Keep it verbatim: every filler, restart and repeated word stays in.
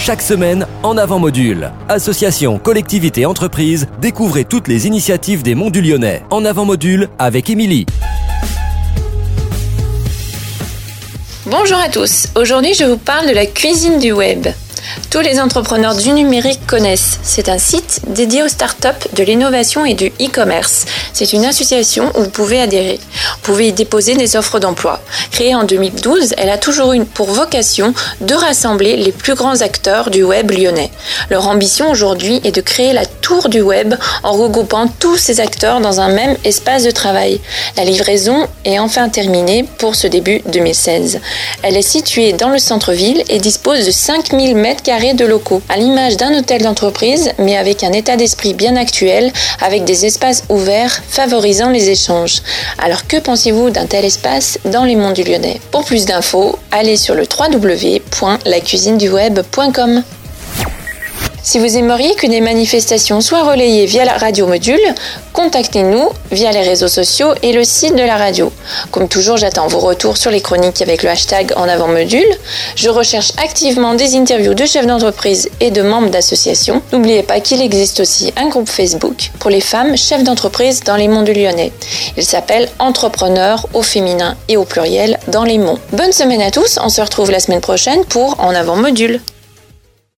Chaque semaine, En Avant Module. Association, collectivités, entreprises, découvrez toutes les initiatives des Monts du Lyonnais. En Avant Module avec Émilie. Bonjour à tous, aujourd'hui je vous parle de la cuisine du web. Tous les entrepreneurs du numérique connaissent. C'est un site dédié aux startups, de l'innovation et du e-commerce. C'est une association où vous pouvez adhérer. Vous pouvez y déposer des offres d'emploi. Créée en deux mille douze, elle a toujours eu pour vocation de rassembler les plus grands acteurs du web lyonnais. Leur ambition aujourd'hui est de créer la tour du web en regroupant tous ces acteurs dans un même espace de travail. La livraison est enfin terminée pour ce début deux mille seize. Elle est située dans le centre-ville et dispose de cinq mille mètres carrés de locaux, à l'image d'un hôtel d'entreprise, mais avec un état d'esprit bien actuel, avec des espaces ouverts favorisant les échanges. Alors que pensez-vous d'un tel espace dans les Monts du Lyonnais ? Pour plus d'infos, allez sur le w w w point la cuisine du web point com. Si vous aimeriez que des manifestations soient relayées via la radio Module, contactez-nous via les réseaux sociaux et le site de la radio. Comme toujours, j'attends vos retours sur les chroniques avec le hashtag En Avant Module. Je recherche activement des interviews de chefs d'entreprise et de membres d'associations. N'oubliez pas qu'il existe aussi un groupe Facebook pour les femmes chefs d'entreprise dans les Monts du Lyonnais. Il s'appelle Entrepreneurs au féminin et au pluriel dans les Monts. Bonne semaine à tous, on se retrouve la semaine prochaine pour En Avant Module.